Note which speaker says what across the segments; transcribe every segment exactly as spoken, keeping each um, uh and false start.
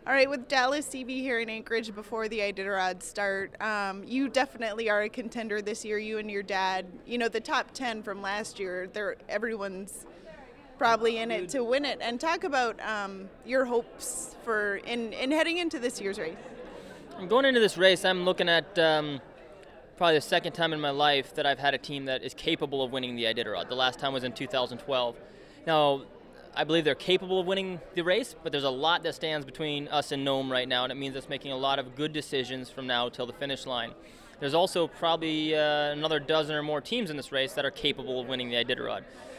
Speaker 1: All right, with Dallas T V here in Anchorage before the Iditarod start, um, you definitely are a contender this year. You and your dad, you know, the top ten from last year. They're everyone's probably in it to win it. And talk about um, your hopes for in, in heading into this year's race.
Speaker 2: I'm going into this race. I'm looking at um, probably the second time in my life that I've had a team that is capable of winning the Iditarod. The last time was in two thousand twelve. Now, I believe they're capable of winning the race, but there's a lot that stands between us and Nome right now, and it means us making a lot of good decisions from now till the finish line. There's also probably uh, another dozen or more teams in this race that are capable of winning the Iditarod.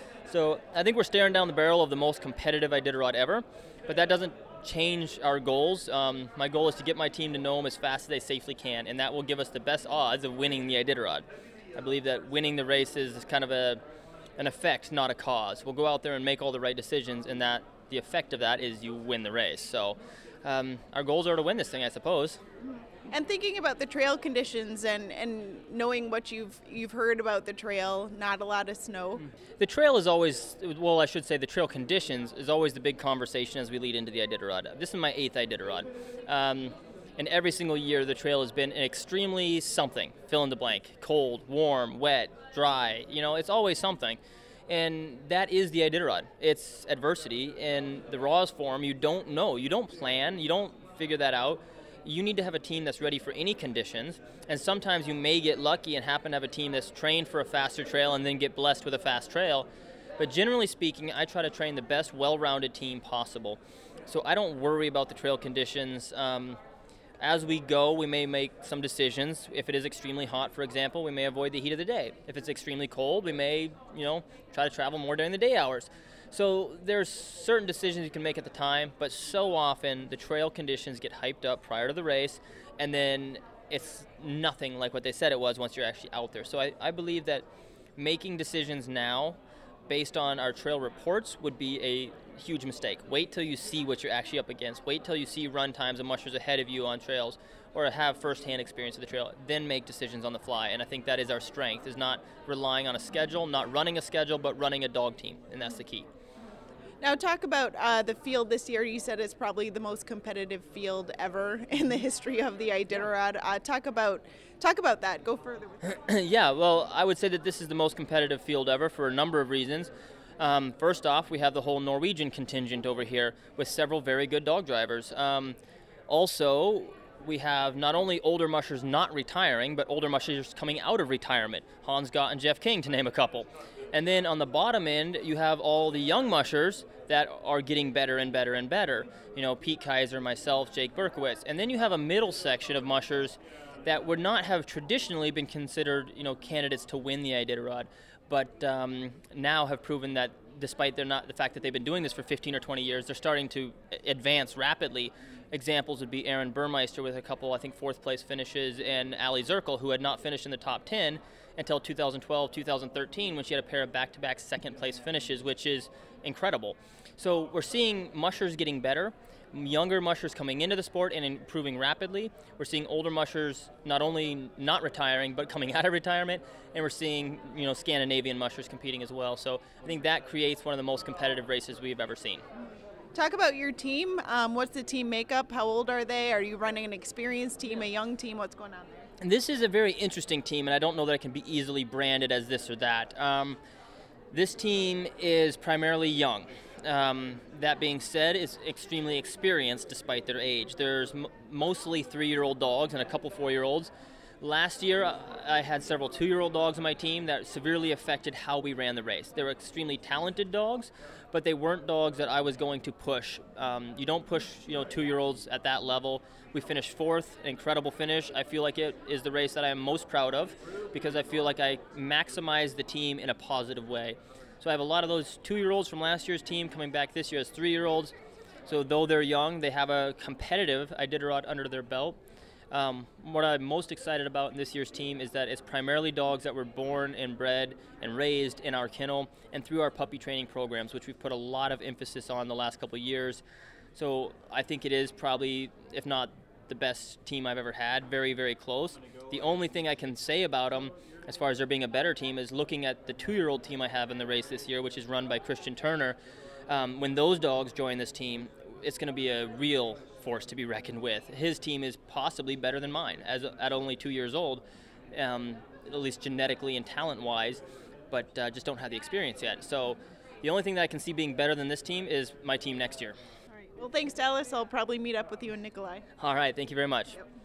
Speaker 2: So I think we're staring down the barrel of the most competitive Iditarod ever, but that doesn't change our goals. Um, my goal is to get my team to Nome as fast as they safely can, and that will give us the best odds of winning the Iditarod. I believe that winning the race is kind of a an effect, not a cause. We'll go out there and make all the right decisions, and that the effect of that is you win the race. So um, our goals are to win this thing, I suppose.
Speaker 1: And thinking about the trail conditions and, and knowing what you've you've heard about the trail, not a lot of snow.
Speaker 2: The trail is always, well, I should say the trail conditions is always the big conversation as we lead into the Iditarod. This is my eighth Iditarod. Um, and every single year the trail has been extremely something, fill in the blank, cold, warm, wet, dry, you know, it's always something. And that is the Iditarod. It's adversity in the rawest form. You don't know, you don't plan, you don't figure that out. You need to have a team that's ready for any conditions, and sometimes you may get lucky and happen to have a team that's trained for a faster trail and then get blessed with a fast trail. But generally speaking, I try to train the best well-rounded team possible. So I don't worry about the trail conditions. Um, As we go, we may make some decisions. If it is extremely hot, for example, we may avoid the heat of the day. If it's extremely cold, we may, you know, try to travel more during the day hours. So there's certain decisions you can make at the time, but so often the trail conditions get hyped up prior to the race, and then it's nothing like what they said it was once you're actually out there. So I, I believe that making decisions now based on our trail reports would be a huge mistake. Wait till you see what you're actually up against. Wait till you see run times of mushers ahead of you on trails or have first-hand experience of the trail. Then make decisions on the fly. And I think that is our strength, is not relying on a schedule, not running a schedule, but running a dog team. And that's the key.
Speaker 1: Now talk about uh, the field this year. You said it's probably the most competitive field ever in the history of the Iditarod. Uh, talk about talk about that. Go further with that.
Speaker 2: Yeah, well, I would say that this is the most competitive field ever for a number of reasons. Um, first off, we have the whole Norwegian contingent over here with several very good dog drivers. Um, also, we have not only older mushers not retiring, but older mushers coming out of retirement. Hans Gott and Jeff King, to name a couple. And then on the bottom end, you have all the young mushers that are getting better and better and better. You know, Pete Kaiser, myself, Jake Berkowitz. And then you have a middle section of mushers that would not have traditionally been considered, you know, candidates to win the Iditarod, but um, now have proven that despite they're not the fact that they've been doing this for fifteen or twenty years, they're starting to advance rapidly. Examples would be Aaron Burmeister with a couple, I think, fourth place finishes, and Ali Zirkel, who had not finished in the top ten until two thousand twelve, two thousand thirteen, when she had a pair of back-to-back second place finishes, which is incredible. So we're seeing mushers getting better, younger mushers coming into the sport and improving rapidly. We're seeing older mushers not only not retiring, but coming out of retirement, and we're seeing, you know, Scandinavian mushers competing as well. So I think that creates one of the most competitive races we've ever seen.
Speaker 1: Talk about your team. Um, what's the team makeup? How old are they? Are you running an experienced team, a young team? What's going on there?
Speaker 2: And this is a very interesting team, and I don't know that it can be easily branded as this or that. Um, this team is primarily young. Um, that being said, is extremely experienced despite their age. There's m- mostly three-year-old dogs and a couple four-year-olds. Last year, uh, I had several two-year-old dogs on my team that severely affected how we ran the race. They were extremely talented dogs, but they weren't dogs that I was going to push. Um, you don't push, you know, two-year-olds at that level. We finished fourth, an incredible finish. I feel like it is the race that I am most proud of because I feel like I maximized the team in a positive way. So I have a lot of those two-year-olds from last year's team coming back this year as three-year-olds. So though they're young, they have a competitive Iditarod under their belt. Um, what I'm most excited about in this year's team is that it's primarily dogs that were born and bred and raised in our kennel and through our puppy training programs, which we've put a lot of emphasis on the last couple of years. So I think it is probably, if not the best team I've ever had, very, very close. The only thing I can say about them, as far as there being a better team, is looking at the two-year-old team I have in the race this year, which is run by Christian Turner. Um, when those dogs join this team, it's going to be a real force to be reckoned with. His team is possibly better than mine, as at only two years old, um, at least genetically and talent-wise, but uh, just don't have the experience yet. So the only thing that I can see being better than this team is my team next year.
Speaker 1: All right. Well, thanks, Dallas. I'll probably meet up with you and Nikolai.
Speaker 2: All right, thank you very much.
Speaker 1: Yep.